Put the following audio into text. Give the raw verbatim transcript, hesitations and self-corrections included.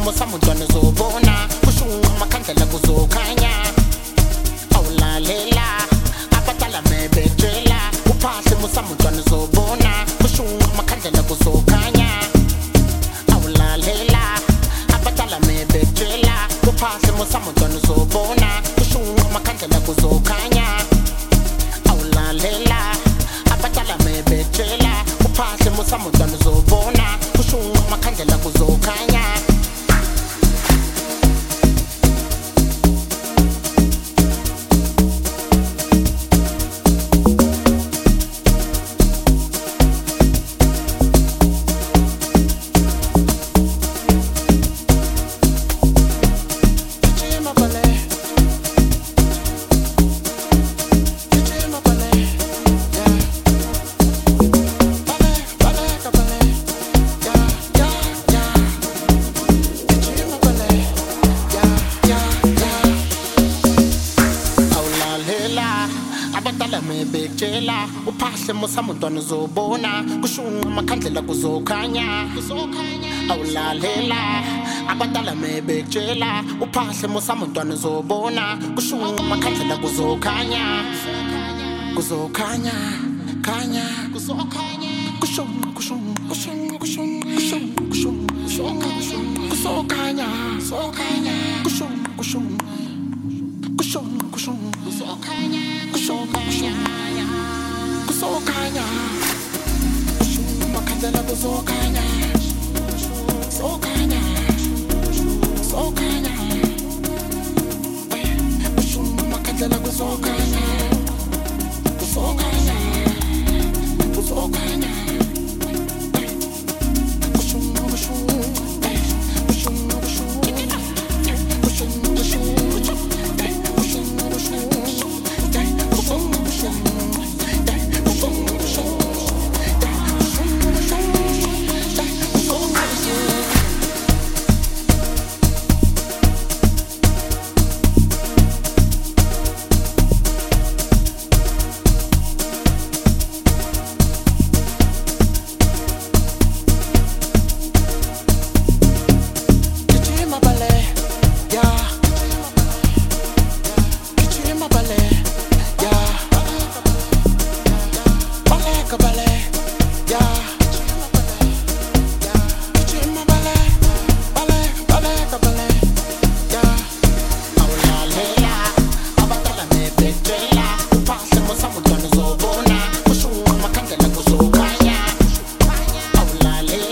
Simo samudwana zobona kushunga makhandlela kuzokhanya awulalela abadala mebetshela uphahle musamudwana zobona kushunga makhandlela kuzokhanya awulalela abadala mebetshela uphahle musamudwana zobona kushunga makhandlela kuzokhanya awulalela abadala mebetshela uphahle musamudwana zobona kushunga makhandlela kuzokhanya. Mebetshela uphahle musamudwana zobona kushunga makhandlela kuzokhanya awulalela abadala mebetshela uphahle musamudwana zobona kushunga makhandlela kuzokhanya kuzokhanya khanya kuzokhanya kushunga kushunga kushunga kushunga kushunga kushunga kuzokhanya kuzokhanya kushunga kushunga kushunga kushunga kuzokhanya kushunga kushunga kuzokhanya kushunga makhandlela kuzokhanya kuzokhanya kuzokhanya kushunga makhandlela kuzokhanya kuzokhanya kuzokhanya kushunga kushunga kushunga kushunga Awulalela